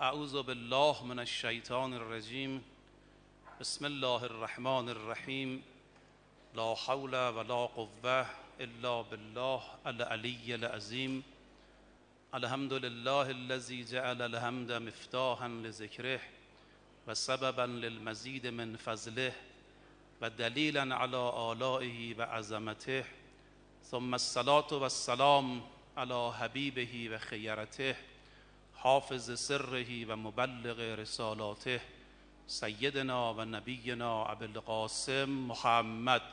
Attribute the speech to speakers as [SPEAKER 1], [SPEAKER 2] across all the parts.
[SPEAKER 1] اعوذ بالله من الشیطان الرجیم. بسم الله الرحمن الرحیم. لا حول ولا قوة الا بالله العلی العظیم. الحمد لله الذي جعل الحمد مفتاحا لذکره و سببا للمزید من فضله و دلیلا علی آلائه و عظمته. ثم الصلاة والسلام علی حبیبه و خیرته حافظ سره و مبلغ رسالاته سیدنا و نبینا ابی القاسم محمد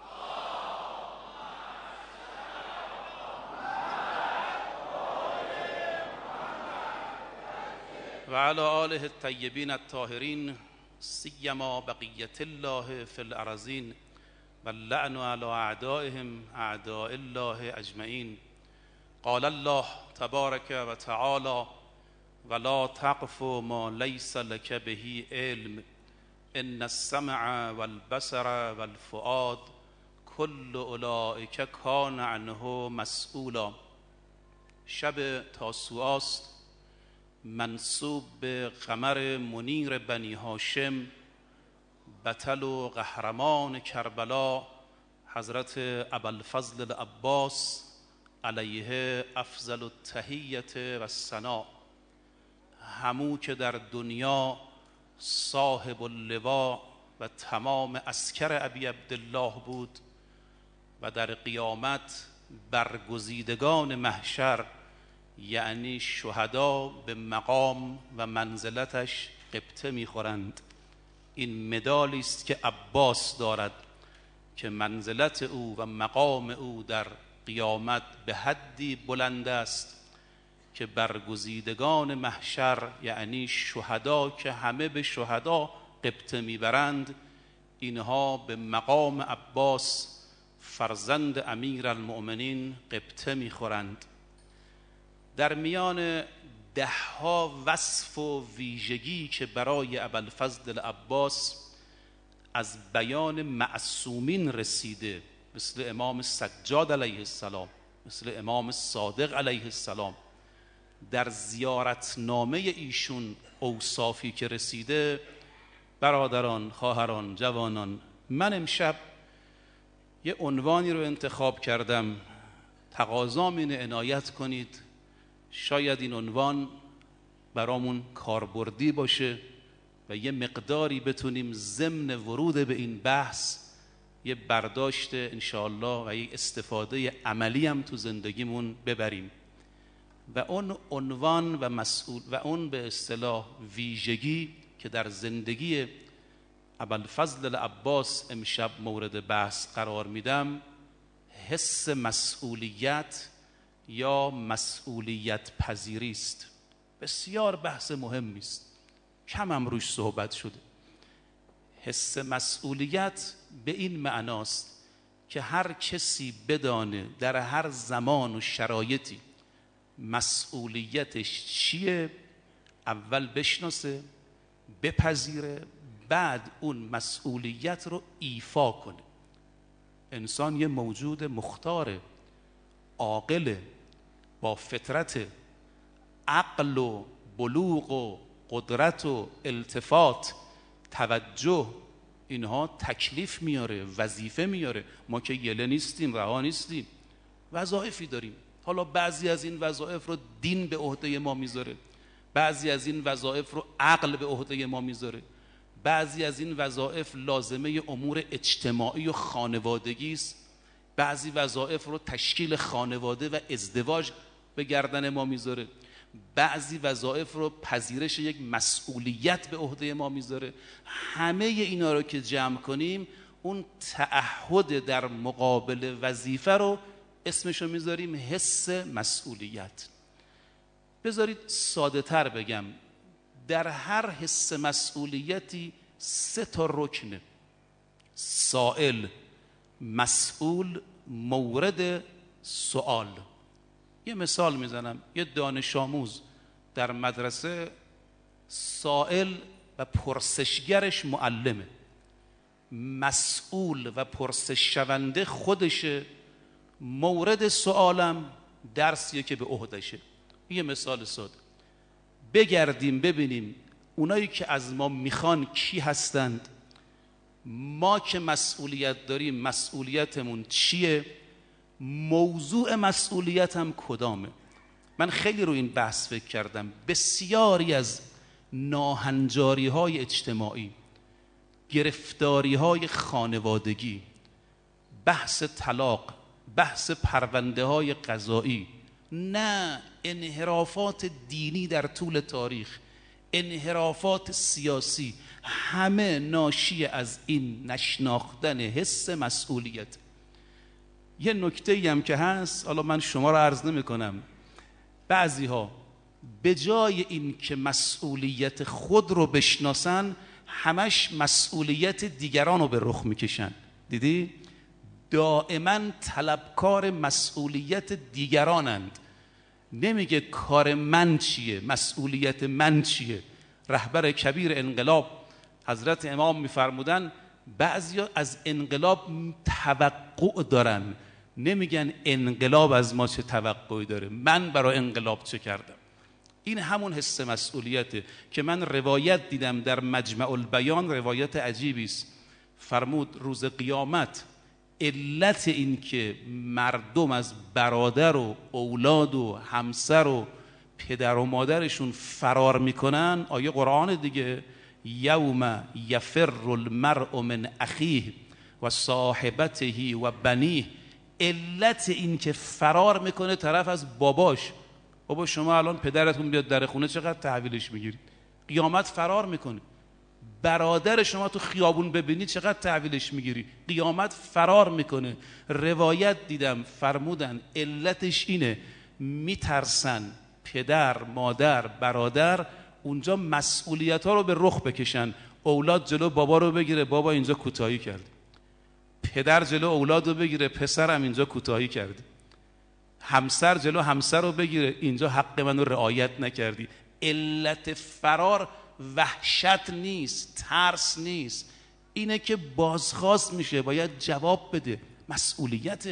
[SPEAKER 1] و علی آله الطیبین الطاهرین سیما بقیت الله فی الارضین و اللعن علی اعدائهم اعداء الله اجمعین. قال الله تبارک و تعالی ولا تقف ما ليس لك به علم ان السمع والبصر والفؤاد كل اولئک کان عنه مسئولا. شب تاسوعا است، منسوب به قمر منیر بنی هاشم، بطل و قهرمان کربلا حضرت ابوالفضل العباس علیه افضل التحیة و الثنا. همو که در دنیا صاحب اللوا و تمام عسکر ابی عبدالله بود و در قیامت برگزیدگان محشر یعنی شهدا به مقام و منزلتش غبطه میخورند. این مدالی است که عباس دارد که منزلت او و مقام او در قیامت به حدی بلند است که برگزیدگان محشر یعنی شهدا که همه به شهدا غبطه میبرند، اینها به مقام عباس فرزند امیر المؤمنین غبطه میخورند. در میان دهها وصف و ویژگی که برای ابوالفضل العباس از بیان معصومین رسیده، مثل امام سجاد علیه السلام، مثل امام صادق علیه السلام، در زیارتنامه ایشون اوصافی که رسیده، برادران، خواهران، جوانان، من امشب یه عنوانی رو انتخاب کردم، تقاضام اینه عنایت کنید. شاید این عنوان برامون کاربردی باشه و یه مقداری بتونیم ضمن ورود به این بحث یه برداشت انشاءالله و یه استفاده عملی هم تو زندگیمون ببریم. و اون عنوان و مسئول و اون به اصطلاح ویژگی که در زندگی ابوالفضل العباس امشب مورد بحث قرار میدم، حس مسئولیت یا مسئولیت پذیری است. بسیار بحث مهمی است، کم هم روش صحبت شده. حس مسئولیت به این معناست که هر کسی بدانه در هر زمان و شرایطی مسئولیتش چیه، اول بشناسه، بپذیره، بعد اون مسئولیت رو ایفا کنه. انسان یه موجود مختاره، عاقله، با فطرت، عقل و بلوغ و قدرت و التفات، توجه، اینها تکلیف میاره، وظیفه میاره. ما که یله نیستیم، رها نیستیم، وظایفی داریم. حالا بعضی از این وظایف رو دین به عهده ما میذاره، بعضی از این وظایف رو عقل به عهده ما میذاره، بعضی از این وظایف لازمه امور اجتماعی و خانوادگی است، بعضی وظایف رو تشکیل خانواده و ازدواج به گردن ما میذاره، بعضی وظایف رو پذیرش یک مسئولیت به عهده ما میذاره. همه اینا رو که جمع کنیم، اون تعهد در مقابل وظیفه رو اسمشو میذاریم حس مسئولیت. بذارید ساده تر بگم، در هر حس مسئولیتی 3 تا رکنه: سائل، مسئول، مورد سؤال. یه مثال میزنم. یه دانش آموز در مدرسه، سائل و پرسشگرش معلمه، مسئول و پرسش شونده خودشه، مورد سؤالم درسیه که به عهدشه. یه مثال ساده. بگردیم ببینیم اونایی که از ما میخوان کی هستند، ما که مسئولیت داریم مسئولیتمون چیه، موضوع مسئولیتم کدامه. من خیلی رو این بحث فکر کردم. بسیاری از ناهنجاری های اجتماعی، گرفتاری های خانوادگی، بحث طلاق، بحث پرونده های قضایی، نه انحرافات دینی در طول تاریخ، انحرافات سیاسی، همه ناشی از این نشناختن حس مسئولیت. یه نکته‌ای هم که هست، حالا من شما رو عرض نمی کنم، بعضی ها به جای این که مسئولیت خود رو بشناسن همش مسئولیت دیگران رو به رخ میکشن. دیدی؟ دائما طلبکار مسئولیت دیگرانند. نمیگه کار من چیه، مسئولیت من چیه. رهبر کبیر انقلاب حضرت امام میفرمودن بعضیا از انقلاب توقع دارن، نمیگن انقلاب از ما چه توقعی داره، من برای انقلاب چه کردم. این همون حس مسئولیته که من روایت دیدم در مجمع البیان، روایت عجیبی است. فرمود روز قیامت علت این که مردم از برادر و اولاد و همسر و پدر و مادرشون فرار میکنن، آیه قرآن دیگه، یوم یفر المرء من اخیه و صاحبته و بنیه. علت این که فرار میکنه طرف از باباش. بابا شما الان پدرتون بیاد در خونه چقدر تحویلش میگیرید؟ قیامت فرار میکنه. برادر شما تو خیابون ببینید چقدر تحویلش میگیری؟ قیامت فرار میکنه. روایت دیدم فرمودن علتش اینه، میترسن پدر، مادر، برادر اونجا مسئولیت ها رو به رخ بکشن. اولاد جلو بابا رو بگیره، بابا اینجا کوتاهی کرد. پدر جلو اولاد رو بگیره، پسرم اینجا کوتاهی کرد. همسر جلو همسر رو بگیره، اینجا حق منو رعایت نکردی. علت فرار وحشت نیست، ترس نیست، اینه که بازخواست میشه، باید جواب بده. مسئولیت.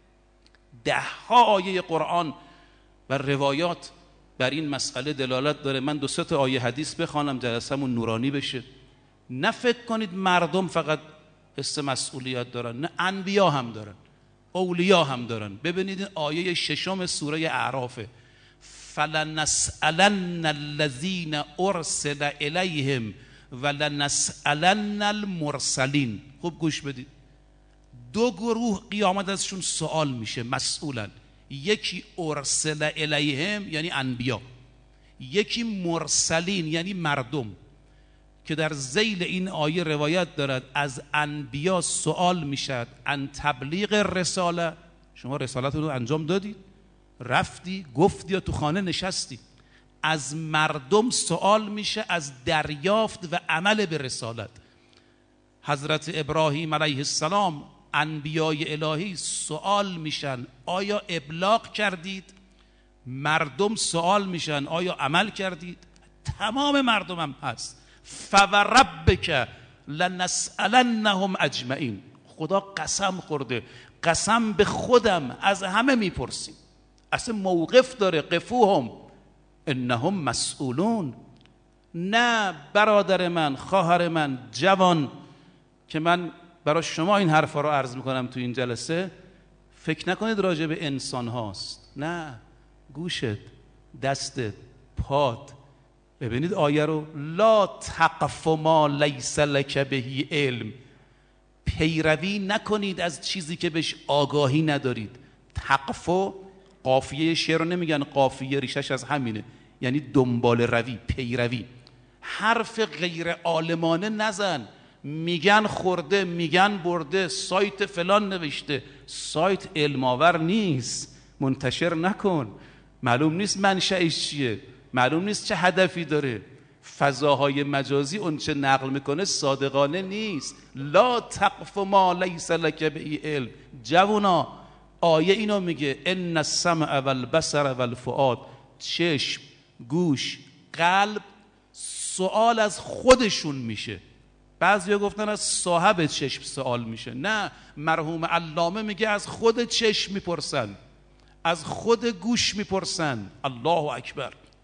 [SPEAKER 1] 10 آیه قرآن و روایات بر این مسئله دلالت داره. من 2-3 تا آیه حدیث بخوانم جلسمون نورانی بشه. نه فکر کنید مردم فقط حس مسئولیت دارن، نه، انبیا هم دارن، اولیا هم دارن. ببینید آیه 6 سوره اعرافه، فلنسألن الذین ارسل الیهم ولنسألن المرسلین. خوب گوش بدید. 2 گروه قیامت ازشون سوال میشه، مسئولن. یکی ارسل الیهم یعنی انبیا، یکی مرسلین یعنی مردم، که در ذیل این آیه روایت دارد از انبیا سوال میشد ان تبلیغ رساله. شما رسالت رو انجام دادید، رفتی گفتی یا تو خانه نشستی. از مردم سوال میشه از دریافت و عمل به رسالت. حضرت ابراهیم علیه السلام، انبیای الهی سوال میشن آیا ابلاغ کردید؟ مردم سوال میشن آیا عمل کردید؟ تمام مردم هم هست. فوربک لنسألنهم اجمعین. خدا قسم خورده، قسم به خودم از همه میپرسیم. اصلا موقف داره، قفوهم انهم مسئولون. نه برادر من، خواهر من، جوان، که من برای شما این حرفا رو عرض میکنم تو این جلسه، فکر نکنید راجع به انسان هاست. نه، گوشت، دستت، پات. ببینید آیه رو، لا تقف ما لیس لک به علم. پیروی نکنید از چیزی که بهش آگاهی ندارید. تقف، قافیه شعر رو نمیگن قافیه، ریشش از همینه، یعنی دنبال روی، پیروی. حرف غیر عالمانه نزن. میگن خورده، میگن برده، سایت فلان نوشته، سایت علماور نیست، منتشر نکن. معلوم نیست منشأش چیه، معلوم نیست چه هدفی داره. فضاهای مجازی اون چه نقل میکنه صادقانه نیست. لا تقف ما لیس لک به علم. جوونا، آیه اینو میگه، ان السمع والبصر والفؤاد. چشم، گوش، قلب سوال از خودشون میشه. بعضیا گفتن از صاحب چشم سوال میشه. نه، مرحوم علامه میگه از خود چشم میپرسن، از خود گوش میپرسن. الله اکبر.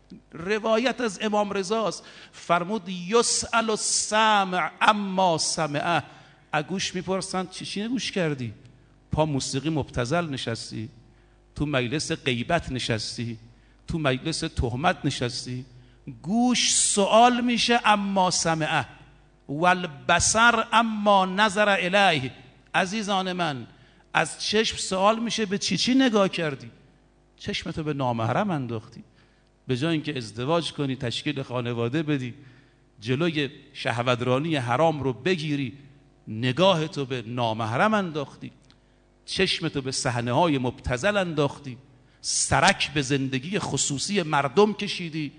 [SPEAKER 1] روایت از امام رضاست، فرمود یسأل السمع اما سمعه. گوش میپرسن چی گوش کردی؟ پا موسیقی مبتذل نشستی، تو مجلس غیبت نشستی، تو مجلس تهمت نشستی. گوش سوال میشه اما سمعه، والبصر اما نظر الیه. عزیزان من، از چشم سوال میشه به چی نگاه کردی؟ چشمتو به نامحرم انداختی، به جای اینکه ازدواج کنی، تشکیل خانواده بدی، جلوی شهوترانی حرام رو بگیری، نگاهتو به نامحرم انداختی، چشمتو به صحنه‌های مبتذل انداختی، سرک به زندگی خصوصی مردم کشیدی.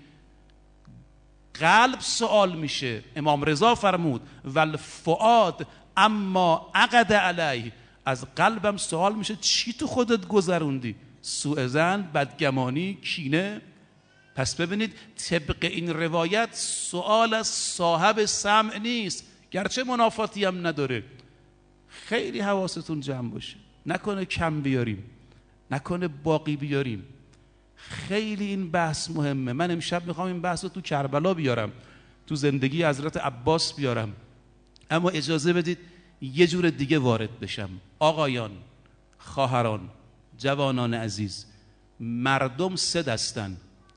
[SPEAKER 1] قلب سوال میشه. امام رضا فرمود والفؤاد اما عقد علیه. از قلبم سوال میشه چی تو خودت گذروندی؟ سوء ظن، بدگمانی، کینه. پس ببینید طبق این روایت سوال از صاحب سمع نیست، گرچه منافاتی هم نداره. خیلی حواستون جمع باشه، نکنه کم بیاریم، نکنه باقی بیاریم. خیلی این بحث مهمه. من امشب میخوام این بحث رو تو کربلا بیارم، تو زندگی حضرت عباس بیارم، اما اجازه بدید یه جور دیگه وارد بشم. آقایان، خواهران، جوانان عزیز، مردم سه دستن.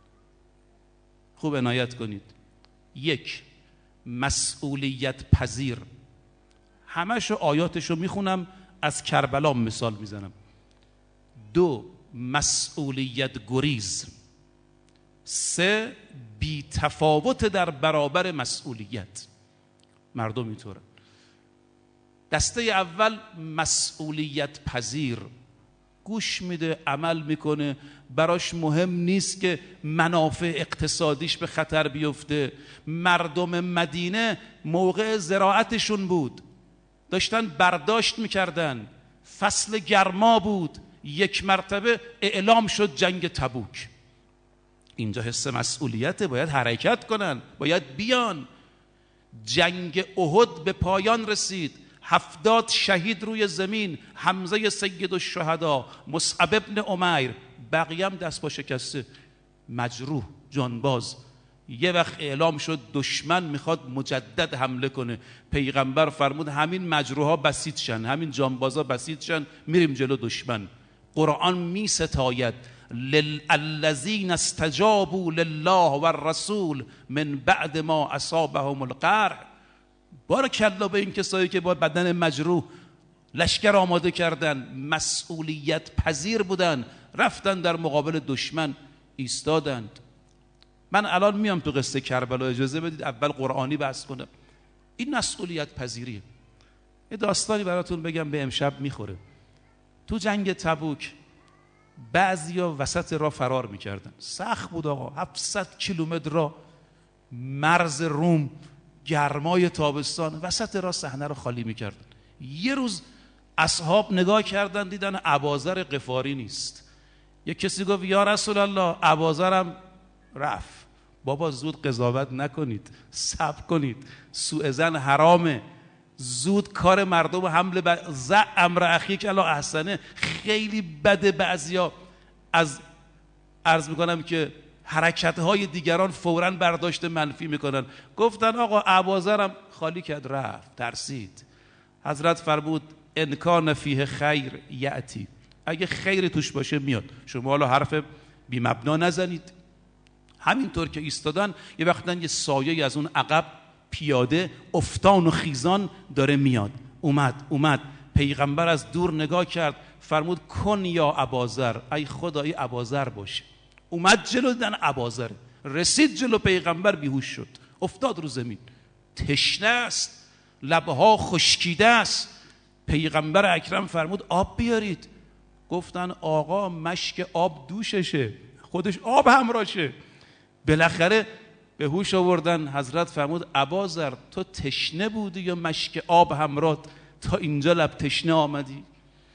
[SPEAKER 1] خوب عنایت کنید. یک، مسئولیت پذیر. همشو آیاتشو میخونم، از کربلا مثال میزنم. دو، مسئولیت گریز. سه، بی تفاوت در برابر مسئولیت. مردم اینطورن. دسته اول مسئولیت پذیر، گوش میده، عمل میکنه، براش مهم نیست که منافع اقتصادیش به خطر بیفته. مردم مدینه موقع زراعتشون بود، داشتن برداشت میکردن، فصل گرما بود، یک مرتبه اعلام شد جنگ تبوک. اینجا حس مسئولیته، باید حرکت کنن، باید بیان. جنگ احد به پایان رسید، 70 شهید روی زمین، حمزه سید الشهدا، مصعب ابن عمیر، بقیه هم دست با شکسته، مجروح، جانباز. یه وقت اعلام شد دشمن میخواد مجدد حمله کنه، پیغمبر فرمود همین مجروحا بسیط شن، همین جانبازا بسیط شن، میریم جلو دشمن. قرآن می ستاید الذین استجابوا لله والرسول من بعد ما اصابهم القرح. بارکالله به این کسایی که با بدن مجروح لشکر آماده کردن، مسئولیت پذیر بودن، رفتن در مقابل دشمن ایستادند. من الان میام تو قصه کربلا، اجازه بدید اول قرآنی بحث کنم. این مسئولیت پذیریه. یه داستانی براتون بگم به امشب میخوره. تو جنگ تبوک بعضیا وسط راه فرار میکردن، سخت بود آقا، 700 کیلومتر راه، مرز روم، گرمای تابستان، وسط راه صحنه رو خالی میکردن. یه روز اصحاب نگاه کردن دیدن ابازر غفاری نیست. یک کسی گفت یا رسول الله ابازرم رفت. بابا زود قضاوت نکنید، صبر کنید، سوء ظن حرامه، زود کار مردم حمله امر اخیک الا احسنه. خیلی بده بعضیا از عرض میکنم که حرکتهای دیگران فوراً برداشت منفی میکنن. گفتن آقا ابازرم خالی کرد رفت، ترسید. حضرت فرمود ان کان فیه خیر یأتی، اگه خیر توش باشه میاد. شما حالا حرف بی مبنا نزنید. همینطور که ایستادن یه وقتا یه سایه از اون عقب پیاده افتان و خیزان داره میاد. اومد پیغمبر از دور نگاه کرد، فرمود کن یا ابازر، ای خدای ابازر باشه. اومد جلو، دیدن ابازر، رسید جلو پیغمبر، بیهوش شد، افتاد رو زمین، تشنه است، لبها خشکیده است. پیغمبر اکرم فرمود آب بیارید. گفتن آقا مشک آب دوششه، خودش آب همراشه. بالاخره به هوش آوردن. حضرت فرمود ابازر تو تشنه بودی یا مشک آب همراه تا اینجا لب تشنه آمدی؟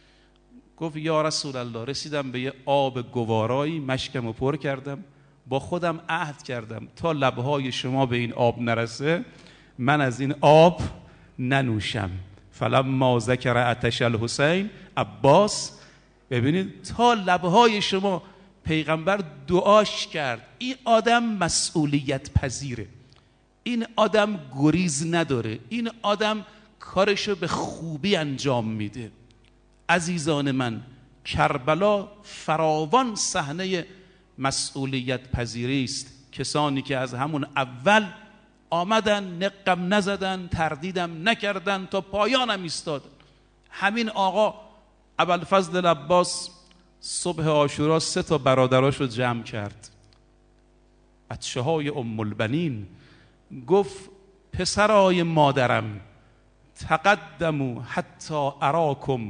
[SPEAKER 1] گفت یا رسول الله رسیدم به یه آب گوارایی، مشکمو پر کردم، با خودم عهد کردم تا لبهای شما به این آب نرسه من از این آب ننوشم. فلما ذکر عطش الحسین، عباس ببینید تا لبهای شما پیغمبر دعاش کرد این آدم مسئولیت پذیره، این آدم گریز نداره، این آدم کارشو به خوبی انجام میده. عزیزان من، کربلا فراوان صحنه مسئولیت پذیری است. کسانی که از همون اول آمدن، نقم نزدن، تردیدم نکردن، تا پایانم ایستادن. همین آقا ابوالفضل عباس صبح عاشورا 3 برادراش رو جمع کرد، بچه های ام البنین. گفت پسرای مادرم، تقدموا حتی اراکم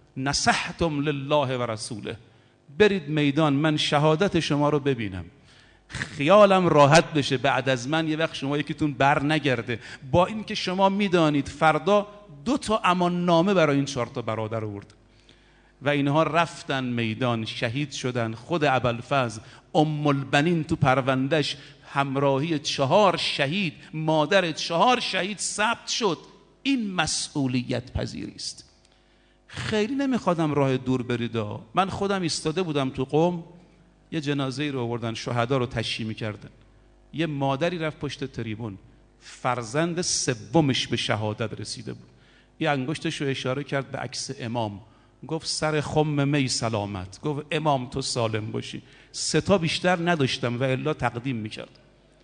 [SPEAKER 1] نصحتم لله و رسوله. برید میدان، من شهادت شما رو ببینم، خیالم راحت بشه بعد از من یه وقت شما یکیتون بر نگرده. با این که شما میدانید فردا 2 امان نامه برای این 4 برادر آورد و اینها رفتن میدان، شهید شدن. خود ابوالفضل ام البنین تو پروندهش همراهی 4 شهید، مادر 4 شهید ثبت شد. این مسئولیت پذیری است. خیلی نمیخوادم راه دور بریدا. من خودم ایستاده بودم تو قم، یه جنازه رو آوردن، شهدا رو تشییع می‌کردن. یه مادری رفت پشت تریبون، فرزند 3مش به شهادت رسیده بود. یه انگشتش رو اشاره کرد به عکس امام، گفت سر خم می سلامت. گفت امام تو سالم باشی. 3 بیشتر نداشتم و الا تقدیم می‌کرد.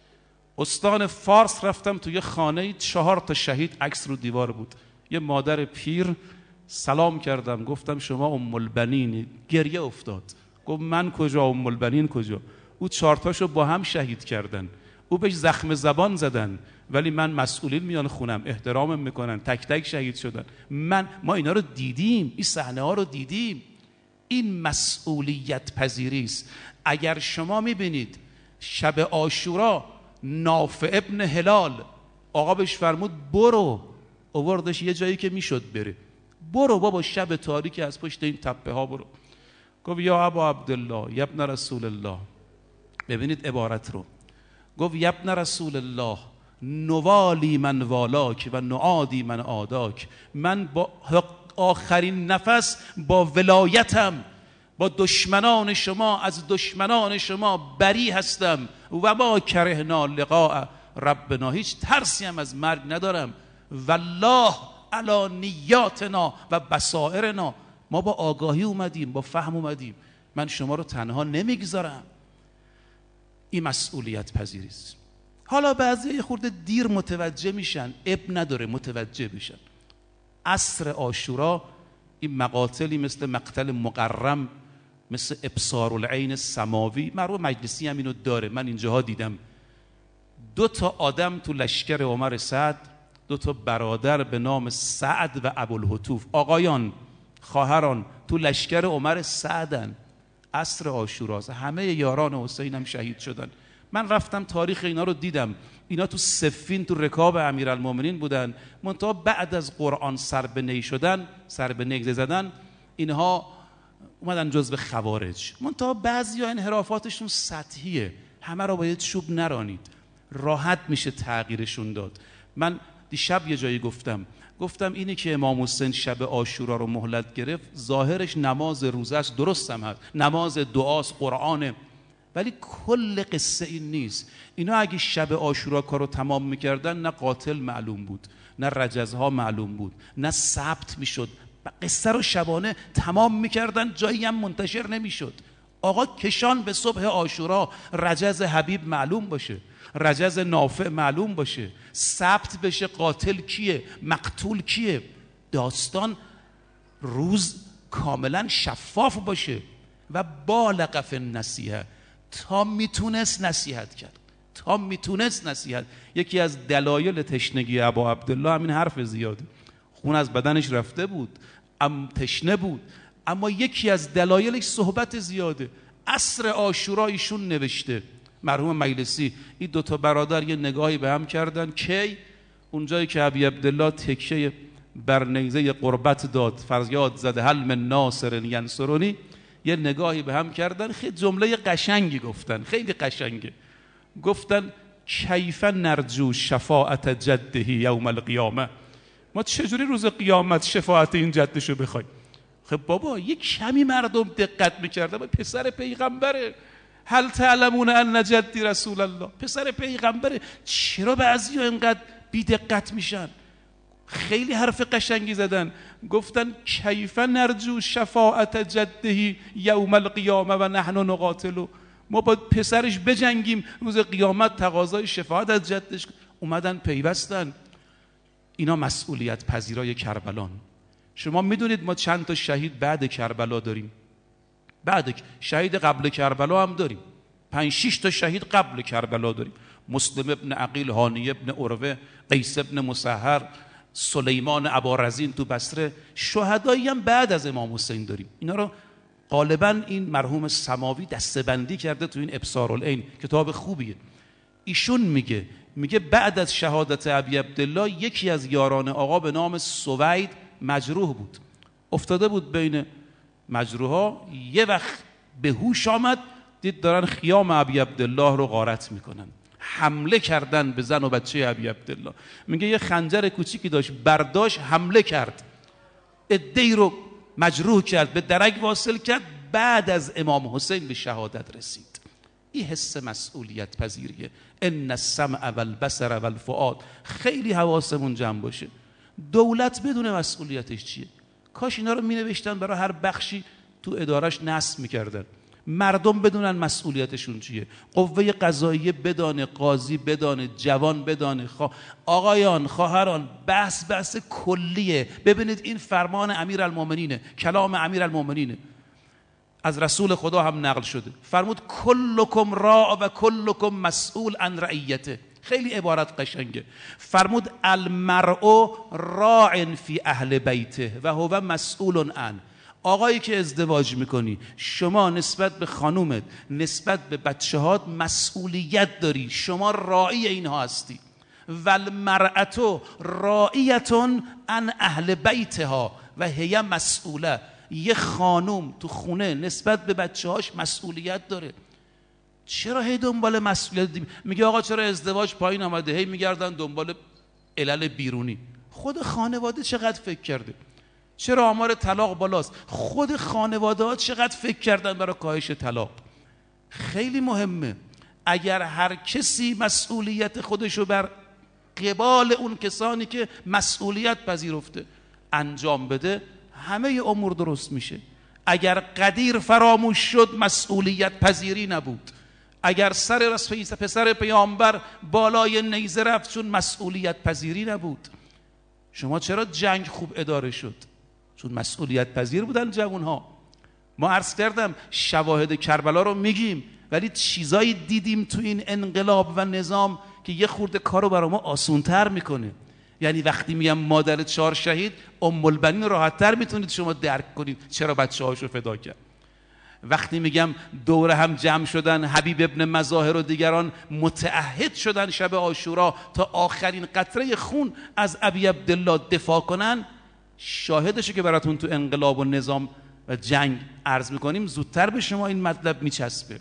[SPEAKER 1] استان فارس رفتم توی خانه 4 شهید، عکس رو دیوار بود. یه مادر پیر، سلام کردم، گفتم شما ام البنین؟ گریه افتاد. گفت من کجا، ام البنین کجا؟ او 4 رو با هم شهید کردن، او بهش زخم زبان زدن، ولی من مسئولین میان خونم احترامم میکنن، تک تک شهید شدن. ما اینا رو دیدیم، این صحنه ها رو دیدیم. این مسئولیت پذیری است. اگر شما میبینید شب عاشورا نافع ابن هلال آقا بهش فرمود برو، آوردش یه جایی که میشد بره، برو بابا شب تاریکی از پشت این تپه ها برو. گفت یا ابا عبدالله یا ابن رسول الله. ببینید عبارت رو. گفت یا ابن رسول الله نوالی من والاک و نعادی من عاداک. من با آخرین نفس با ولایتم با دشمنان شما، از دشمنان شما بری هستم و ما کرهنا لقاء ربنا. هیچ ترسی هم از مرگ ندارم. والله علی نیاتنا و بصائرنا. ما با آگاهی اومدیم، با فهم اومدیم. من شما رو تنها نمیگذارم. این مسئولیت پذیری است. حالا بعضی خورده دیر متوجه میشن، اب نداره متوجه بشن. عصر عاشورا این مقاتلی مثل مقتل مقرم، مثل ابصار العین سماوی، مرحوم مجلسی هم اینو داره، من اینجاها دیدم. 2 آدم تو لشکر عمر سعد، 2 برادر به نام سعد و ابوالهتوف، آقایان خواهران تو لشکر عمر سعدن. عصر عاشوراست، همه یاران حسین هم شهید شدن. من رفتم تاریخ اینا رو دیدم. اینا تو صفین تو رکاب امیرالمومنین بودن، منتها بعد از قرآن سر به نی شدن، سر به نگزه زدن، اینها اومدن جزو خوارج. منتها بعضی ها انحرافاتشون سطحیه، همه رو باید چوب نرانید، راحت میشه تغییرشون داد. من دیشب یه جایی گفتم اینی که امام حسین شب عاشورا رو مهلت گرفت، ظاهرش نماز روزه است، درست هم هست، نماز دعاست، قرآنه، ولی کل قصه این نیست. اینا اگه شب عاشورا کارو تمام میکردن، نه قاتل معلوم بود، نه رجزها معلوم بود، نه ثبت میشد، قصه رو شبانه تمام میکردن، جایی هم منتشر نمیشد. آقا کشان به صبح عاشورا رجز حبیب معلوم باشه، رجز نافع معلوم باشه، ثبت بشه قاتل کیه، مقتول کیه، داستان روز کاملا شفاف باشه. و بالغ فی النصیحه، تا میتونست نصیحت کرد، تا میتونست نصیحت. یکی از دلایل تشنگی ابا عبدالله همین حرف زیاده، خون از بدنش رفته بود، تشنه بود، اما یکی از دلایلش صحبت زیاده. عصر عاشورا ایشون نوشته، مرحوم مجلسی، این 2 برادر یه نگاهی به هم کردن. کی؟ اونجایی که ابی عبدالله تکیه بر نیزه قربت داد، فریاد زد هل من ناصر ینصرنی، یه نگاهی به هم کردن. خیلی جمله قشنگی گفتن، خیلی قشنگه. گفتن کیف نرجو شفاعت جده یوم القیامه. ما چجوری روز قیامت شفاعت این جدشو بخوایم؟ خب بابا یک کمی مردم دقت میکردن، پسر پیغمبره، هل تعلمون ان جدی رسول الله، پسر پیغمبره. چرا بعضیا اینقدر بی دقت میشن؟ خیلی حرف قشنگی زدن، گفتن کیف نرجو شفاعت جده یوم القیامه و نحن نقاتل. ما با پسرش بجنگیم روز قیامت تقاضای شفاعت از جدش. اومدن پیوستن. اینا مسئولیت پذیرای کربلان. شما میدونید ما چند تا شهید بعد کربلا داریم؟ بعد شهید قبل کربلا هم داریم. 5-6 تا شهید قبل کربلا داریم. مسلم ابن عقیل، هانی ابن عروه، قیس ابن مسهر، سلیمان ابارزین تو بصره. شهدایی هم بعد از امام حسین داریم. اینا رو غالبا این مرحوم سماوی دسته‌بندی کرده تو این ابصارالعین، کتاب خوبیه. ایشون میگه بعد از شهادت ابی عبدالله یکی از یاران آقا به نام سوید مجروح بود، افتاده بود بین مجروحا. یه وقت به هوش آمد، دید دارن خیام ابی عبدالله رو غارت میکنن، حمله کردن به زن و بچه ابی عبدالله. میگه یه خنجر کوچیکی داشت، برداشت حمله کرد، عده‌ای رو مجروح کرد، به درک واصل کرد. بعد از امام حسین به شهادت رسید. این حس مسئولیت پذیریه. ان السمع والبصر والفؤاد. خیلی حواسمون جمع باشه. دولت بدون مسئولیتش چیه؟ کاش اینا رو مینوشتن برای هر بخشی تو ادارش نصب میکردن. مردم بدونن مسئولیتشون چیه. قوه قضاییه بدانه، قاضی بدانه، جوان بدانه، آقایان، خواهران. بحث کلیه. ببینید این فرمان امیرالمومنینه، کلام امیرالمومنینه، از رسول خدا هم نقل شده. فرمود کلکم راع و کلکم مسئول عن رعیته. خیلی عبارت قشنگه. فرمود المرء راع فی اهل بیته و هو مسئول عن. آقایی که ازدواج میکنی، شما نسبت به خانومت، نسبت به بچه‌هات مسئولیت داری. شما راعی اینها هستی. والمرأة راعیة عن اهل بیتها و هی مسئوله. یه خانوم تو خونه نسبت به بچه‌هاش مسئولیت داره. چرا هی دنبال مسئولیت میگه آقا چرا ازدواج پایین آمده؟ هی میگردن دنبال علل بیرونی. خود خانواده چقدر فکر کرده؟ چرا آمار طلاق بالاست؟ خود خانواده ها چقدر فکر کردن برای کاهش طلاق؟ خیلی مهمه. اگر هر کسی مسئولیت خودشو بر قبال اون کسانی که مسئولیت پذیرفته انجام بده، همه امور درست میشه. اگر قدیر فراموش شد، مسئولیت پذیری نبود. اگر سر پسر پیامبر بالای نیزه رفت، چون مسئولیت پذیری نبود. شما چرا جنگ خوب اداره شد؟ چون مسئولیت پذیر بودن جوانها. ما عرض کردم شواهد کربلا رو میگیم، ولی چیزایی دیدیم تو این انقلاب و نظام که یه خورده کارو برای ما آسونتر میکنه. یعنی وقتی میگم مادر 4 شهید، ام البنین راحت‌تر میتونید شما درک کنید چرا بچه‌هاشو فدا کرد. وقتی میگم دور هم جمع شدن، حبیب ابن مظاهر و دیگران متعهد شدن شب عاشورا تا آخرین قطره خون از ابی عبدالله دفاع کنن، شاهدشه که براتون تو انقلاب و نظام و جنگ عرض میکنیم، زودتر به شما این مطلب میچسبه.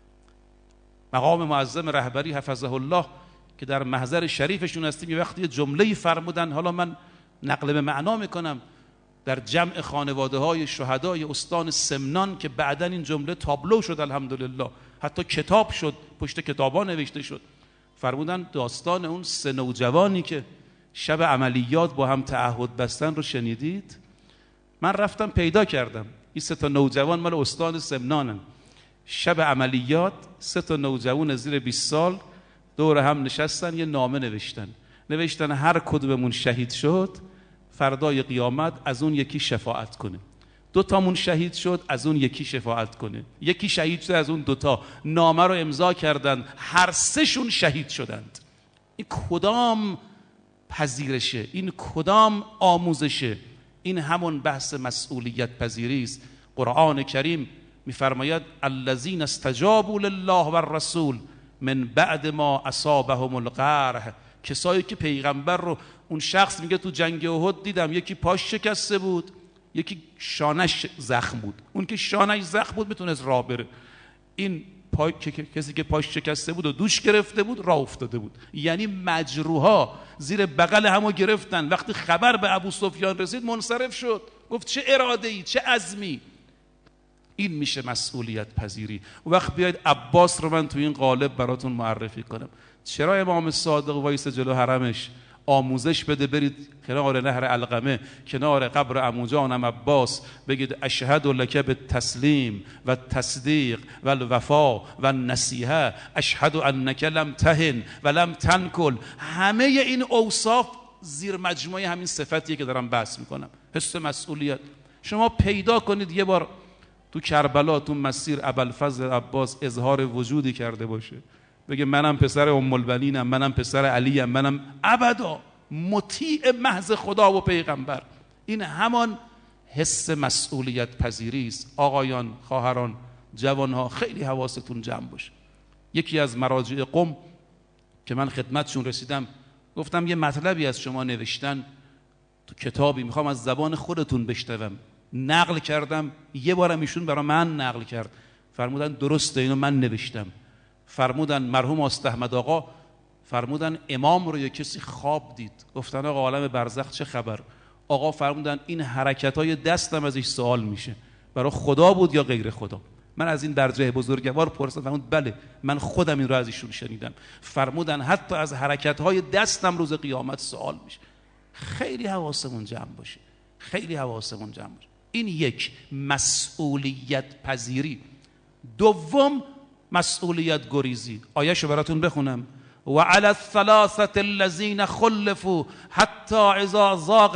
[SPEAKER 1] مقام معظم رهبری حفظه الله که در محضر شریفشون هستیم، یه وقتی جمله‌ای فرمودن، حالا من نقل به معنا میکنم، در جمع خانواده های شهدای استان سمنان که بعداً این جمله تابلو شد، الحمدلله حتی کتاب شد، پشت کتابا نوشته شد. فرمودن داستان اون 3 نوجوانی که شب عملیات با هم تعهد بستن رو شنیدید؟ من رفتم پیدا کردم. این 3 نوجوان مال استان سمنانن. شب عملیات 3 نوجوان زیر 20 سال دور هم نشستن، یه نامه نوشتن هر کدوممون شهید شد فردای قیامت از اون یکی شفاعت کنه. 2 تامون شهید شد، از اون یکی شفاعت کنه. یکی شهید شد، از اون 2 تا. نامه رو امضا کردن، هر 3 شون شهید شدند. این کدام پذیرشه؟ این کدام آموزشه؟ این همون بحث مسئولیت پذیری است. قرآن کریم میفرماید الذین استجابوا لله و الرسول من بعد ما اصابهم القرح. کسایی که پیغمبر رو، اون شخص میگه تو جنگ احد دیدم یکی پاش شکسته بود، یکی شانش زخم بود. اون که شانش زخم بود میتونست راه بره. این کسی که پاش شکسته بود و دوش گرفته بود راه افتاده بود. یعنی مجروحا زیر بغل همو گرفتن. وقتی خبر به ابو سفیان رسید منصرف شد، گفت چه اراده ای، چه عزمی. این میشه مسئولیت پذیری. وقت بیاید عباس رو من تو این قالب براتون معرفی کنم. چرا امام صادق وایس جلو حرمش آموزش بده، برید کنار نهر علقمه، کنار قبر عموجانم عباس، بگید اشهد لک بالتسلیم و تصدیق و الوفا و نصیحه، اشهد انک لم تهن و لم تنکل. همه این اوصاف زیر مجموعه همین صفتیه که دارم بحث میکنم، حس مسئولیت. شما پیدا کنید یه بار تو کربلا تو مسیر ابوالفضل عباس اظهار وجودی کرده باشه، بگه منم پسر ام البنینم، منم پسر علیم، منم. ابدا، مطیع محض خدا و پیغمبر. این همان حس مسئولیت پذیری است. آقایان، خواهران، جوانها، خیلی حواستون جمع باشه. یکی از مراجع قم که من خدمتشون رسیدم، گفتم یه مطلبی از شما نوشتن تو کتابی، میخوام از زبان خودتون بشنوم. نقل کردم، یه بارم ایشون برای من نقل کرد، فرمودن درسته اینو من نوشتم. فرمودن مرحوم آست احمد آقا فرمودن امام رو یه کسی خواب دید، گفتن آقا عالم برزخ چه خبر؟ آقا فرمودن این حرکت‌های دستم ازش سوال میشه، برای خدا بود یا غیر خدا؟ من از این درجه بزرگوار پرسیدم، فرمود بله من خودم این رو از ایشون شنیدم. فرمودن حتی از حرکت‌های دستم روز قیامت سوال میشه. خیلی حواسمون جمع باشه، خیلی حواسمون جمع باشه. این یک، مسئولیت پذیری. دوم، مسئولیت گریزی. آیه‌شو براتون بخونم. و علی الثلاثه الذین خلفوا حتی اذا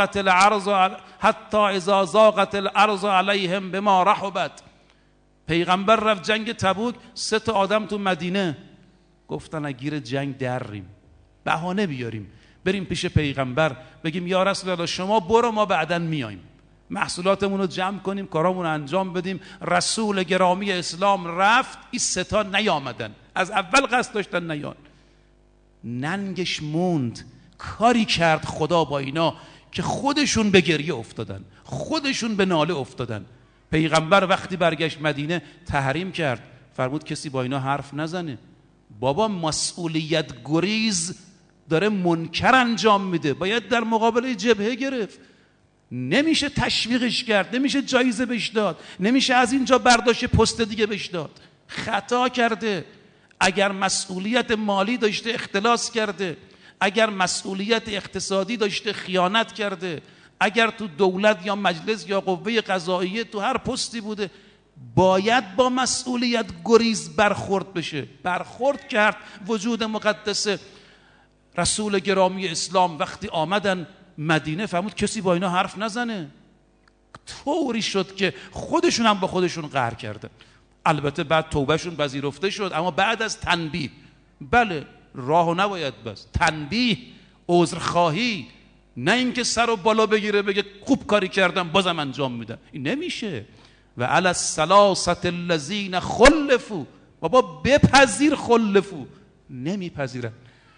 [SPEAKER 1] ضاقت الارض علیهم بما رحبت. پیغمبر رفت جنگ تبوک، 3 تا آدم تو مدینه گفتن اگه جنگ دریم، بهانه بیاریم، بریم پیش پیغمبر بگیم یا رسول الله شما برو، ما بعداً میایم، محصولاتمون رو جمع کنیم، کارامون رو انجام بدیم. رسول گرامی اسلام رفت، این 3 تا نیامدن، از اول قصد داشتن نیان. ننگش موند، کاری کرد خدا با اینا که خودشون به گریه افتادن، خودشون به ناله افتادن. پیغمبر وقتی برگشت مدینه تحریم کرد، فرمود کسی با اینا حرف نزنه. بابا مسئولیت گریز داره منکر انجام میده، باید در مقابل جبهه گرفت. نمیشه تشویقش کرد، نمیشه جایزه بهش داد، نمیشه از اینجا برداشت پست دیگه بهش داد. خطا کرده. اگر مسئولیت مالی داشته اختلاس کرده، اگر مسئولیت اقتصادی داشته خیانت کرده، اگر تو دولت یا مجلس یا قوه قضاییه تو هر پستی بوده، باید با مسئولیت گریز برخورد بشه. برخورد کرد. وجود مقدس رسول گرامی اسلام وقتی آمدن مدینه فرمود کسی با اینا حرف نزنه. طوری شد که خودشون هم با خودشون قهر کردن. البته بعد توبهشون پذیرفته شد، اما بعد از تنبیه. بله، راهو نباید بس، تنبیه، عذرخواهی، نه اینکه سر و بالا بگیره بگه خوب کاری کردم بازم انجام میدم. این نمیشه. و علی الثلاثه الذین خلفوا، بابا بپذیر. خلفوا، نمیپذیرن.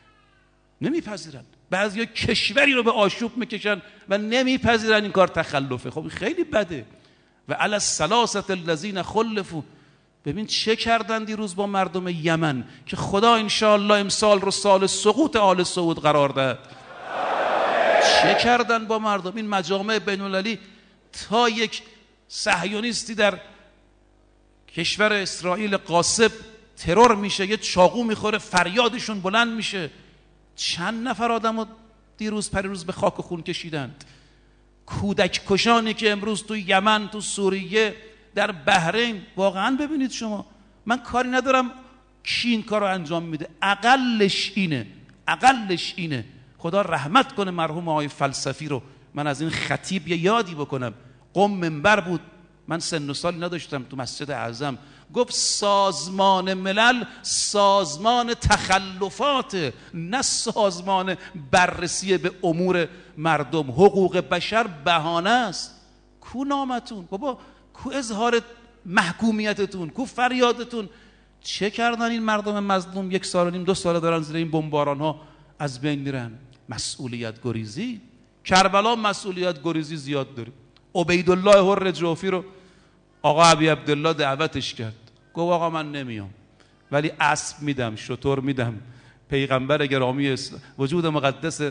[SPEAKER 1] بعضیا کشوری رو به آشوب میکشن و نمیپذیرن این کار تخلفه. خب خیلی بده. و علی الثلاثه الذین خلفوا، ببین چه کردن دیروز با مردم یمن که خدا انشاءالله امسال رو سال سقوط آل سعود قرار داد. چه کردن با مردم. این مجامع بین‌المللی تا یک صهیونیستی در کشور اسرائیل غاصب ترور میشه، یه چاقو میخوره، فریادشون بلند میشه. چند نفر آدمو دیروز پریروز به خاک و خون کشیدند. کودک کشانی که امروز تو یمن، تو سوریه، در بحرین، واقعا ببینید شما، من کاری ندارم کی این کار رو انجام میده، اقلش اینه. خدا رحمت کنه مرحوم آقای فلسفی رو. من از این خطیب یه یادی بکنم. قم منبر بود، من سن و سالی نداشتم، تو مسجد اعظم گفت سازمان ملل سازمان تخلفات، نه سازمان بررسی به امور مردم. حقوق بشر بهانه است. کو نامتون بابا، کو اظهار محکومیتتون، کو فریادتون؟ چه کردن این مردم مظلوم؟ 1 سال و نیم 2 ساله دارن زیر این بمباران ها از بین میرن. مسئولیت گریزی. کربلا مسئولیت گریزی زیاد داره. عبیدالله حر جوفی رو آقا ابی عبدالله دعوتش کرد، گفت آقا من نمیام ولی اسب میدم، شتر میدم. پیغمبر گرامی وجود مقدس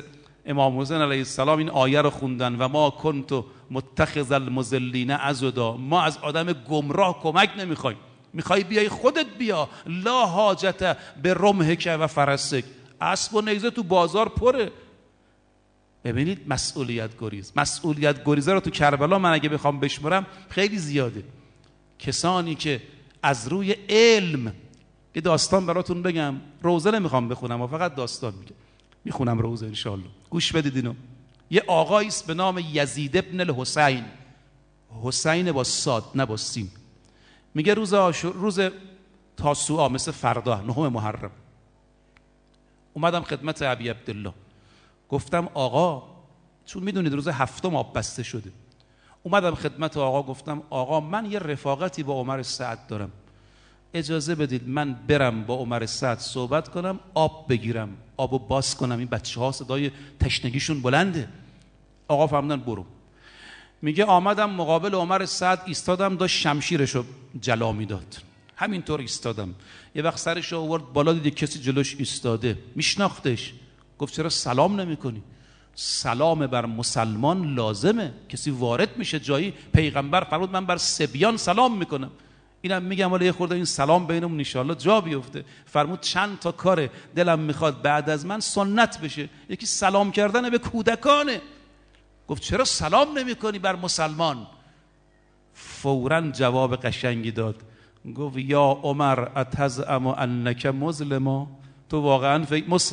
[SPEAKER 1] امام حسین علیه السلام این آیه رو خوندن و ما کنت متخذ المضلین عضدا، ما از آدم گمراه کمک نمیخوایم، میخوای بیای خودت بیا، لا حاجت به رمحک و فرسک، اسب و نیزه تو بازار پره. ببینید مسئولیت گریز، مسئولیت گریزه رو تو کربلا من اگه بخوام بشمرم خیلی زیاده. کسانی که از روی علم، یه داستان براتون بگم، روزه نمیخوام بخونم و فقط داستان میخونم روزه انشالله، گوش بدید اینو. یه آقایی است به نام یزید ابن الحسین، حسین با صاد نه با سین. میگه روز تاسوعا مثل فردا 9 محرم اومدم خدمت ابی عبدالله، گفتم آقا، چون میدونید روز 7 آب بسته شده، اومدم خدمت آقا گفتم آقا من یه رفاقتی با عمر سعد دارم، اجازه بدید من برم با عمر سعد صحبت کنم، آب بگیرم، آبو باز کنم، این بچه ها صدای تشنگیشون بلنده. آقا فرمودن برو. میگه آمدم مقابل عمر سعد ایستادم، داشت شمشیرشو جلا میداد، همینطور ایستادم. یه وقت سرشو آورد بالا، دید کسی جلوش ایستاده، میشناختش. گفت چرا سلام نمیکنی؟ سلام بر مسلمان لازمه، کسی وارد میشه جایی، پیغمبر فرمود من بر صبیان سلام میکنم. اینم میگم حالا یه خورده این سلام بینمون ان شاءالله جا بیفته. فرمود چند تا کار دلم میخواد بعد از من سنت بشه، یکی سلام کردن به کودکانه. گفت چرا سلام نمیکنی بر مسلمان؟ فوراً جواب قشنگی داد، گفت یا عمر اتزعم انک مسلما، تو واقعا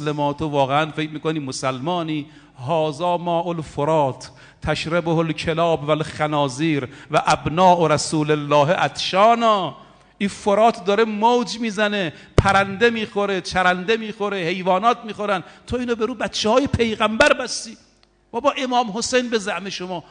[SPEAKER 1] فکر میکنی مسلمانی؟ هازا ماء الفرات تشربه الکلاب و الخنازیر و ابناء رسول الله عطشانا. این فرات داره موج میزنه، پرنده میخوره، چرنده میخوره، حیوانات میخورن، تو اینو به رو بچه های پیغمبر بستی. بابا امام حسین به زعم شما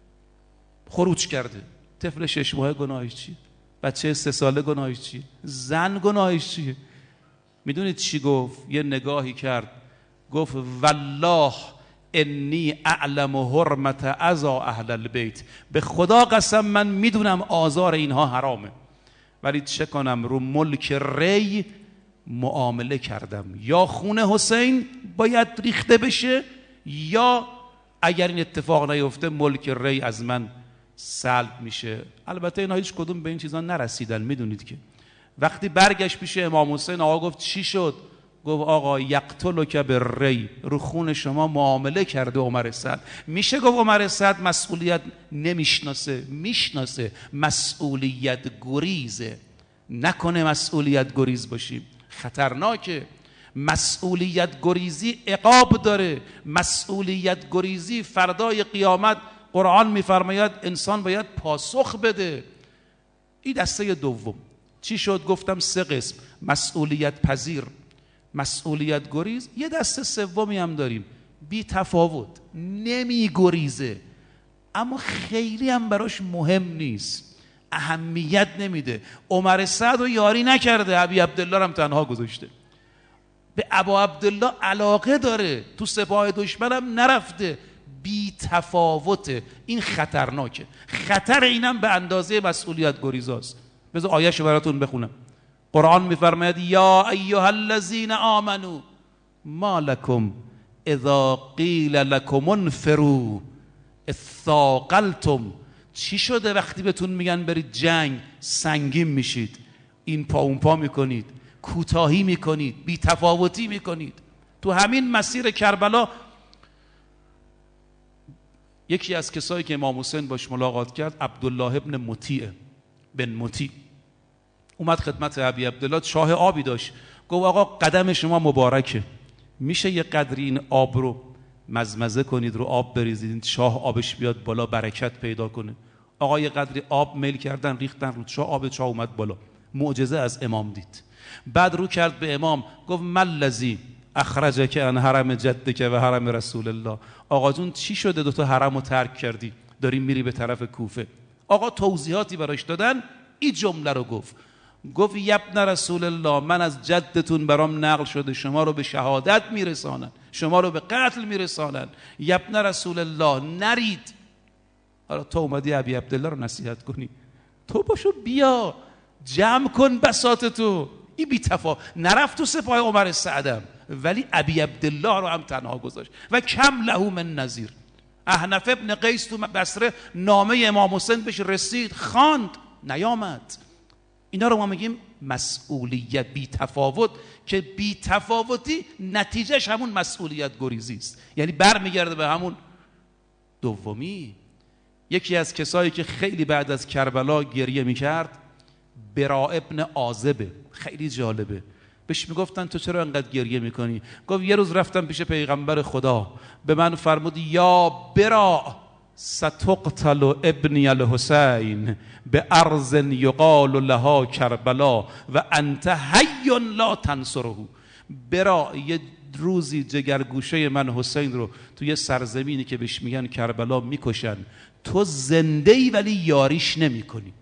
[SPEAKER 1] خروج کرده، طفل 6 ماهه گناهش چیه؟ بچه 3 ساله گناهش چیه؟ زن گناهش چیه؟ میدونید چی گفت؟ یه نگاهی کرد، گفت والله انی اعلم حرمت اذا اهل البیت، به خدا قسم من میدونم آزار اینها حرامه، ولی چه کنم، رو ملک ری معامله کردم، یا خون حسین باید ریخته بشه، یا اگر این اتفاق نیفته ملک ری از من سلب میشه. البته اینا هیچ کدوم به این چیزا نرسیدن. میدونید که وقتی برگشت پیش امام حسین، آقا گفت چی شد؟ گفت آقا یقتلک بالری، رو خون شما معامله کرده عمر سعد. میشه گفت عمر سعد مسئولیت نمیشناسه؟ میشناسه، مسئولیت گریزه. نکنه مسئولیت گریز باشیم، خطرناکه. مسئولیت گریزی عقاب داره، مسئولیت گریزی فردای قیامت قرآن میفرماید انسان باید پاسخ بده. این دسته دوم. چی شد؟ گفتم 3 قسم: مسئولیت پذیر، مسئولیت گریز. یه دسته سومی هم داریم، بی تفاوت، نمی گریزه اما خیلی هم براش مهم نیست، اهمیت نمیده. عمر سعد رو یاری نکرده، ابی عبدالله هم تنها گذاشته. به ابا عبدالله علاقه داره، تو سپاه دشمنم نرفته، بی تفاوته. این خطرناکه. خطر اینم به اندازه مسئولیت گریزاست. بذار آیه‌شو براتون بخونم. قرآن میفرماید یا ایها الذین آمنو ما لکم اذا قیل لکم انفروا اثاقلتم. چی شده وقتی بهتون میگن برید جنگ سنگین میشید، این پا اون پا میکنید، کوتاهی میکنید، بی تفاوتی میکنید؟ تو همین مسیر کربلا یکی از کسایی که امام حسین باش ملاقات کرد عبدالله ابن مطیع بن مطیع اومد خدمت ابی عبدالله، چاه آبی داشت. گفت آقا قدم شما مبارکه، میشه یه قدری این آب رو مزمزه کنید، رو آب بریزید، این چاه آبش بیاد بالا، برکت پیدا کنه. آقا یه قدری آب میل کردن، ریختن رو چاه، آب چاه اومد بالا. معجزه از امام دید. بعد رو کرد به امام، گفت من الذی اخرجک عن حرم جدک و حرم رسول الله. آقا جون چی شده 2 تا حرم رو ترک کردی، داری میری به طرف کوفه؟ آقا توضیحاتی براش دادن، این جمله رو گفت یبن رسول الله، من از جدتون برام نقل شده شما رو به شهادت میرسانن، شما رو به قتل میرسانن. یبن رسول الله، نرید. حالا تو اومدی ابی عبدالله رو نصیحت کنی؟ تو باشو بیا جمع کن بساط تو. این بی تفا نرفت تو سپاه عمر سعدم، ولی ابی عبدالله رو هم تنها گذاشت. و کم له من نظیر. احنف ابن قیس تو بصره نامه امام حسین بهش رسید، خواند، نیامد. اینا رو ما میگیم مسئولیت بی تفاوت، که بی تفاوتی نتیجهش همون مسئولیت گریزی است، یعنی برمیگرده به همون دومی. یکی از کسایی که خیلی بعد از کربلا گریه میکرد برا ابن عازبه، خیلی جالبه. بهش میگفتن تو چرا انقدر گریه میکنی؟ گفت یه روز رفتم پیش پیغمبر خدا، به من فرمود یا برا ستقتل ابنی الحسین به ارض یقال لها کربلا و انت حی لا تنصره. برا یه روزی جگرگوشه من حسین رو توی سرزمینی که بهش میگن کربلا میکشن، تو زنده ای ولی یاریش نمیکنی.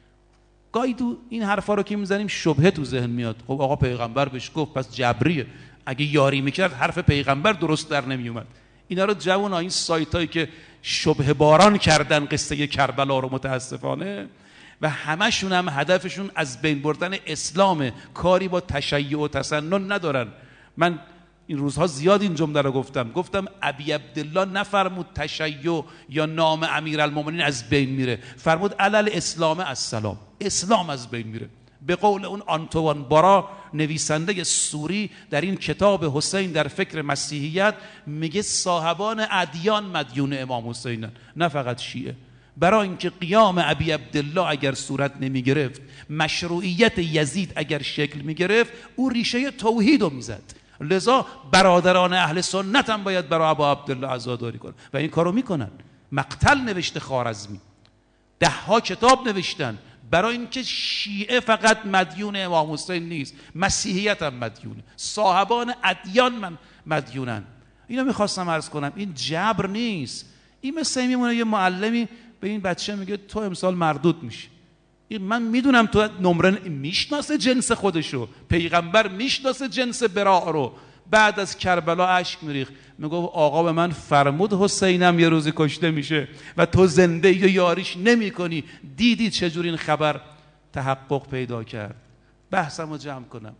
[SPEAKER 1] گاهی تو این حرفا رو که میزنیم شبهه تو ذهن میاد، خب آقا پیغمبر بهش گفت پس جبریه، اگه یاری میکرد حرف پیغمبر درست در نمیومد. اینا رو جوونا، این سایتایی که شبهه باران کردن قصه کربلا رو متاسفانه، و همشون هم هدفشون از بین بردن اسلام، کاری با تشیع و تسنن ندارن. من این روزها زیاد این جمله رو گفتم ابی عبدالله نفرمود تشیع یا نام امیرالمومنین از بین میره، فرمود علل اسلام السلام، اسلام از بین میره. به قول اون آنتوان بارا نویسنده سوری در این کتاب حسین در فکر مسیحیت میگه صاحبان ادیان مدیون امام حسینن، نه فقط شیعه. برای اینکه قیام ابی عبدالله اگر صورت نمی گرفت، مشروعیت یزید اگر شکل می گرفت، او ریشه توحید رو می زد. لذا برادران اهل سنت هم باید برای ابا عبدالله عزاداری کنن و این کارو میکنن. مقتل نوشته خوارزمی، 10 کتاب نوشتن برای اینکه شیعه فقط مدیون امام حسین نیست، مسیحیت هم مدیونه، صاحبان ادیان مدیونن. اینو میخواستم عرض کنم، این جبر نیست. این مثل میمونه یه معلمی به این بچه میگه تو امسال مردود میشی. من میدونم تو نمره میشناسه جنس خودشو، پیغمبر میشناسه جنس براء رو. بعد از کربلا اشک میریخت، میگفت آقا به من فرمود حسینم یه روزی کشته میشه و تو زنده یا یاریش نمی کنی. دیدی چجور این خبر تحقق پیدا کرد. بحثم رو جمع کنم،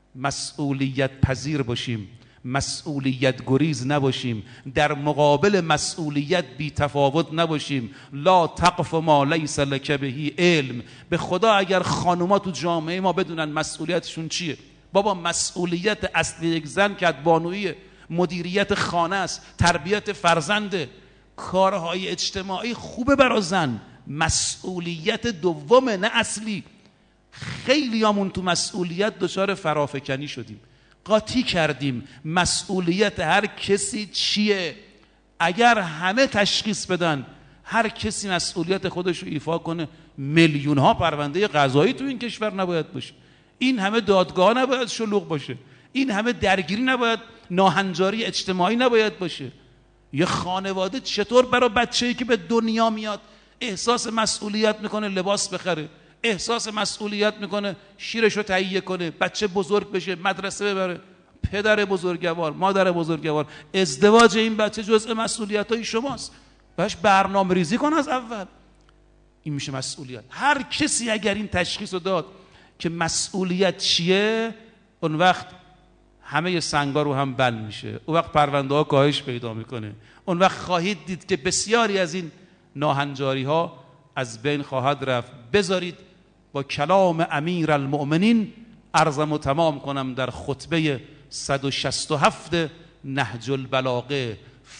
[SPEAKER 1] مسئولیت پذیر باشیم، مسئولیت گریز نباشیم، در مقابل مسئولیت بی تفاوت نباشیم. لا تقف ما لیس لک به علم. به خدا اگر خانوما تو جامعه ما بدونن مسئولیتشون چیه، بابا مسئولیت اصلی یک زن کدبانویی، مدیریت خانه است، تربیت فرزنده، کارهای اجتماعی خوبه برای زن، مسئولیت دومه نه اصلی. خیلیامون تو مسئولیت دچار فرافکنی شدیم، قاطی کردیم مسئولیت هر کسی چیه. اگر همه تشخیص بدن، هر کسی مسئولیت خودش رو ایفا کنه، میلیون ها پرونده قضایی تو این کشور نباید باشه، این همه دادگاه نباید شلوغ باشه، این همه درگیری نباید، ناهنجاری اجتماعی نباید باشه. یه خانواده چطور برای بچه‌ای که به دنیا میاد احساس مسئولیت میکنه لباس بخره، احساس مسئولیت میکنه شیرشو تهیه کنه، بچه بزرگ بشه، مدرسه ببره، پدر بزرگوار، مادر بزرگوار، ازدواج این بچه جزء مسئولیت‌های شماست، باش برنامه ریزی کن از اول. این میشه مسئولیت. هر کسی اگر این تشخیص رو داد که مسئولیت چیه، اون وقت همه سنگا رو هم بند میشه، اون وقت پرونده ها کاهش پیدا میکنه، اون وقت خواهید دید که بسیاری از این ناهنجاری ها از بین خواهد رفت. بذارید با کلام امیر المؤمنین عرضم و تمام کنم. در خطبه 167 نهج البلاغه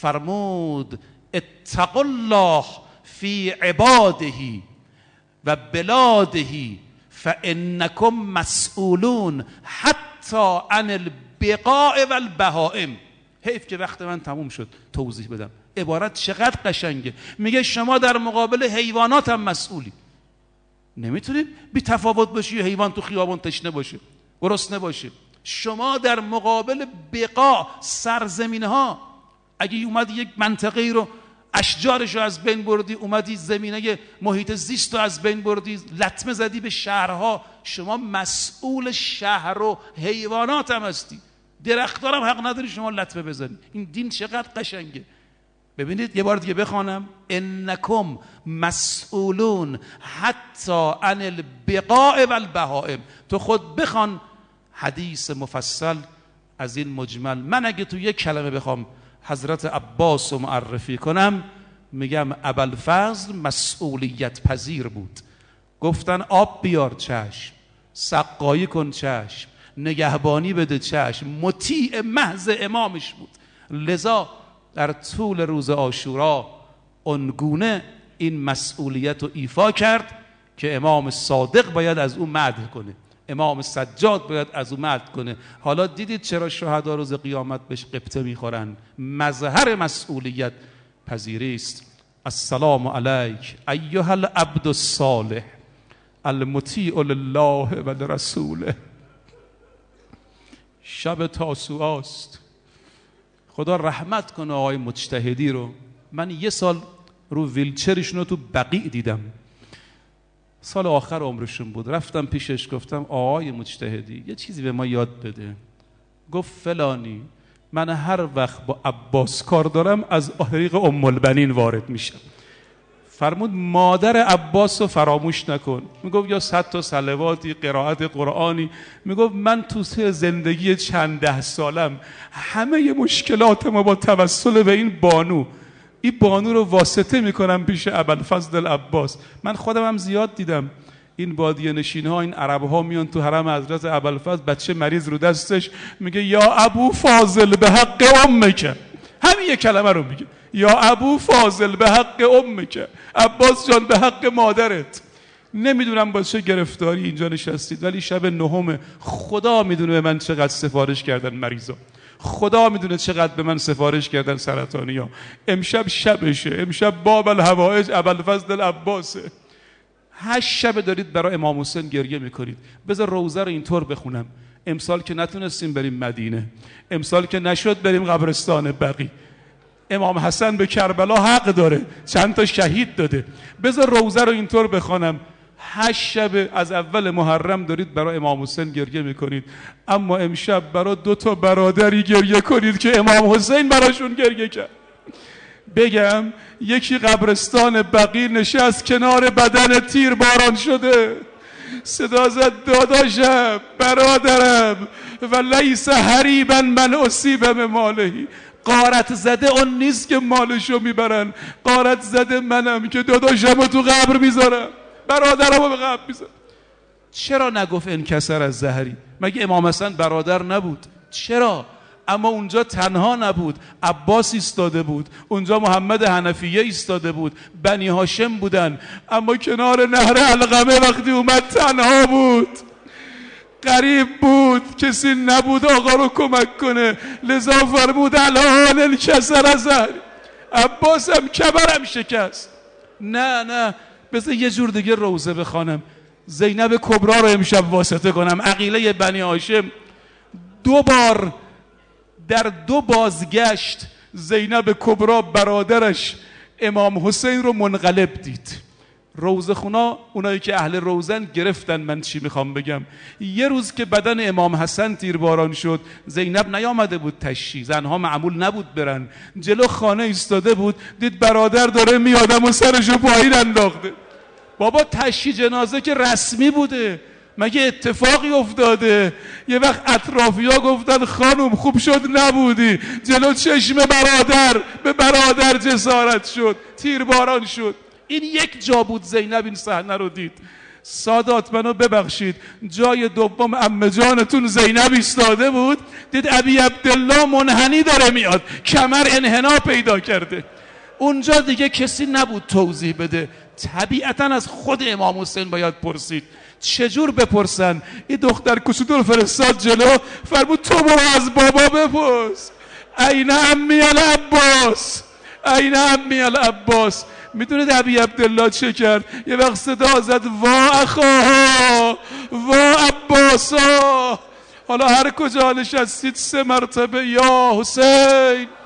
[SPEAKER 1] فرمود اتقوا الله فی عباده و بلاده فانکم مسئولون حتی عن البقاء و البهائم. حیف که وقت من تموم شد توضیح بدم. عبارت چقدر قشنگه، میگه شما در مقابل حیوانات هم مسئولی. نمیتونید بی تفاوت باشی، حیوان تو خیابان تشنه باشه، گرسنه باشه. شما در مقابل بقا، سرزمین ها، اگه اومدی یک منطقه ای رو اشجارش رو از بین بردی، اومدی زمینه محیط زیست رو از بین بردی، لطمه زدی به شهرها، شما مسئول شهر و حیوانات هم هستی. درختار هم حق نداری شما لطمه بزنی. این دین چقدر قشنگه. ببینید یه بار دیگه بخوانم، انکم مسئولون حتی عن البقاء و البهائم. تو خود بخوان حدیث مفصل از این مجمل من اگه تو یک کلمه بخوام حضرت عباس رو معرفی کنم میگم ابوالفضل مسئولیت پذیر بود. گفتن آب بیار، چشم. سقایی کن، چشم. نگهبانی بده، چشم. مطیع محض امامش بود. لذا در طول روز عاشورا اونگونه این مسئولیت رو ایفا کرد که امام صادق باید از او مدح کنه، امام سجاد باید از او مدح کنه. حالا دیدید چرا شهدا روز قیامت بهش قبطه میخورن؟ مظهر مسئولیت پذیری است. السلام علیک ایها العبد الصالح المطیع لله و لرسوله. شب تاسوعاست. خدا رحمت کنه آقای مجتهدی رو. من یه سال رو ویلچرشون رو تو بقیع دیدم، سال آخر عمرشون بود. رفتم پیشش گفتم آقای مجتهدی یه چیزی به ما یاد بده. گفت فلانی، من هر وقت با عباس کار دارم از طریق ام البنین وارد میشم. فرمود مادر عباس رو فراموش نکن. میگفت یا 100 تا صلواتی، قرائت قرآنی. میگفت من تو زندگی چند ده سالم همه مشکلاتم با توسل به این بانو رو واسطه میکنم پیش ابوالفضل عباس. من خودم هم زیاد دیدم این بادیه نشین ها، این عرب ها میان تو حرم حضرت ابوالفضل، بچه مریض رو دستش، میگه یا ابو فاضل به حق امک. همین یک کلمه رو میگه، یا ابو فاضل به حق امک، عباس جان به حق مادرت. نمیدونم با چه گرفتاری اینجا نشستید، ولی شب نهم خدا میدونه به من چقدر سفارش کردن مریضا، خدا میدونه چقدر به من سفارش کردن سرطانیا. امشب شبشه، امشب باب الحوائج ابوالفضل عباسه. 8 شب دارید برای امام حسین گریه میکنید. بذار روزه رو اینطور بخونم. امسال که نتونستیم بریم مدینه، امسال که نشد بریم قبرستان بقیع، امام حسن به کربلا حق داره، چند تا شهید داده. بذار روزه رو اینطور بخونم. 8 شب از اول محرم دارید برای امام حسین گریه میکنید، اما امشب برای 2 تا برادری گریه کنید که امام حسین براشون گریه کرد. بگم یکی قبرستان بقیع نشست کنار بدن تیر باران شده، صدا زد داداشم، برادرم، و لیس حریبا من اصیب بمالهی. غارت زده اون نیست که مالشو میبرن، غارت زده منم که داداشم رو تو قبر میذارم، برادرم رو به قبر میذارم. چرا نگفت انکسر از زهری؟ مگه امام حسن برادر نبود؟ چرا؟ اما اونجا تنها نبود، عباس ایستاده بود، اونجا محمد حنفیه ایستاده بود، بنی هاشم بودن، اما کنار نهر علقمه وقتی اومد تنها بود، غریب بود، کسی نبود آقا رو کمک کنه. لذا فرمود الان انکسر از زهری. عباس هم کبرم شکست. نه بذار یه جور دیگه روزه بخوانم، زینب کبرا رو امشب واسطه کنم. عقیله بنی هاشم 2 بار در 2 بازگشت زینب کبرا برادرش امام حسین رو منقلب دید. روزه خونا، اونایی که اهل روزن گرفتن من چی میخوام بگم. یه روز که بدن امام حسن تیرباران شد، زینب نیامده بود تشییع، زنها معمول نبود برن، جلو خانه ایستاده بود، دید برادر داره میادم و سرشو پایین انداخته. بابا تشییع جنازه که رسمی بوده، مگه اتفاقی افتاده؟ یه وقت اطرافیا گفتن خانم خوب شد نبودی، جلو چشم برادر به برادر جسارت شد، تیرباران شد. این یک جا بود زینب این صحنه رو دید. سادات منو ببخشید، جای دوم عمه جانتون زینب ایستاده بود، دید ابی عبدالله منحنی داره میاد، کمر انحنا پیدا کرده. اونجا دیگه کسی نبود توضیح بده، طبیعتا از خود امام حسین باید پرسید. چجور بپرسن؟ این دختر کوچولو فرستاد جلو، فرمود تو برو از بابا بپرس عین عمی العباس، عین عمی العباس. میدونید ابی عبدالله چه کرد؟ یه وقت صدا زد وا اخاها وا عباسا. حالا هر کجا نشستید 3 مرتبه یا حسین